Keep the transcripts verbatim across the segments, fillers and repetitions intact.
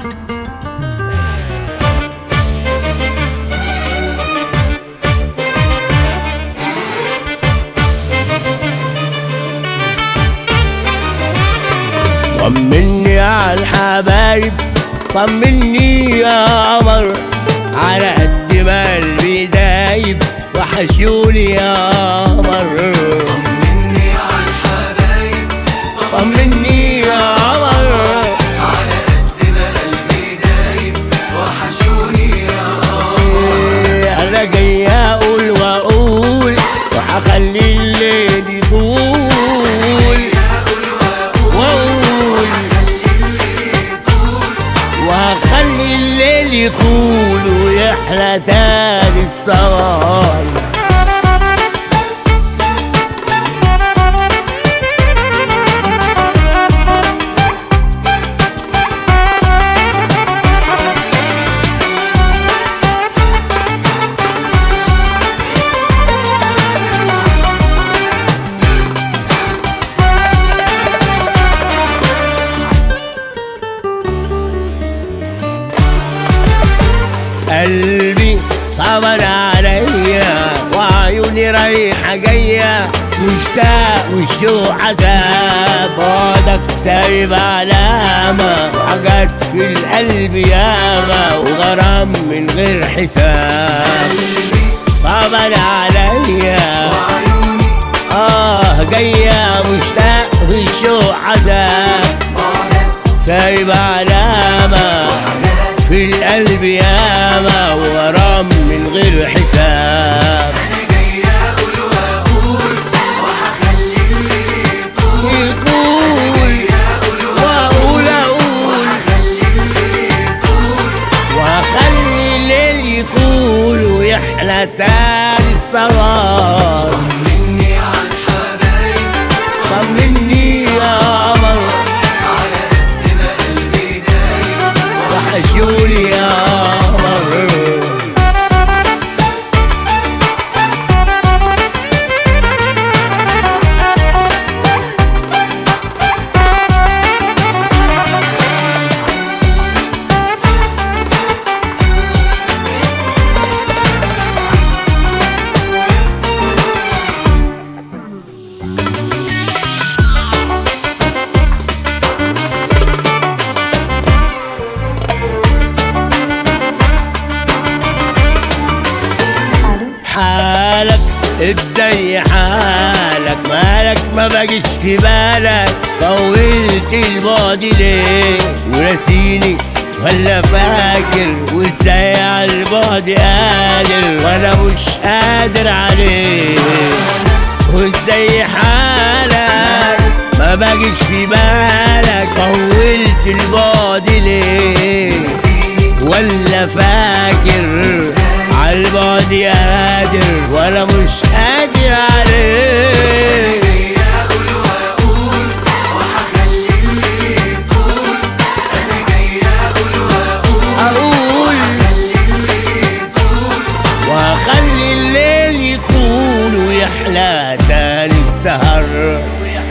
طمني على الحبايب، طمني يا قمر، على قد ما قلبي دايب وحشوني يا قمر. طمني على الحبايب، طمني يا قمر، على قد ما قلبي دايب وحشوني يا قمر. أنا جاي أقول وأقول وهخلي الليل يطول، وهخلي الليل يطول ويحلى تاني السهر. قلبي صبر عليا وعيوني رايحة جاية، مشتاق والشوق عذاب، بعدك سايب علامة وحاجات في القلب ياما وغرام من غير حساب. صبر عليا وعيوني اه جاية، مشتاق والشوق عذاب، سايب علامة في القلب ياما وغرام من غير حساب. أنا جاي أقول وأقول وهخلي الليل يطول، يطول وأقول أقول وهخلي الليل يطول، وهخلي الليل يطول ويحلى تاني السهر. طمني على الحبايب، طمني يا قمر، على قد ما قلبي دايب وحشوني يا قمر. حالك ازاي حالك، مالك ما باجيش في بالك، طولت البعد ليه ونسيني ولا فاكر، وازاي على البعد قادر وانا مش قادر عليه. وازاي حالك ما باجيش في بالك، طولت البعد ليه ولا فاكر، عالبعد قادر وانا مش قادر عليه. جاي أقول وأقول وهخلي الليل يطول، أنا جاي أقول وأقول اقول وهخلي الليل يطول، وهخلي الليل يطول ويحلى تاني السهر.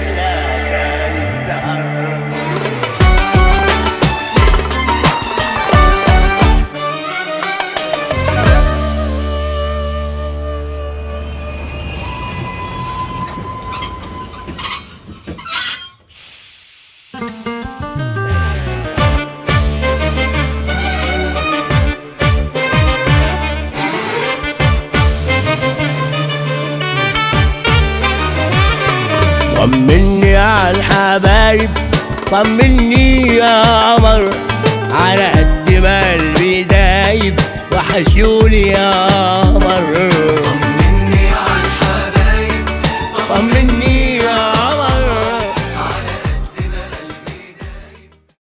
طمني على الحبايب، طمني يا قمر، على قد ما قلبي دايب وحشوني يا قمر.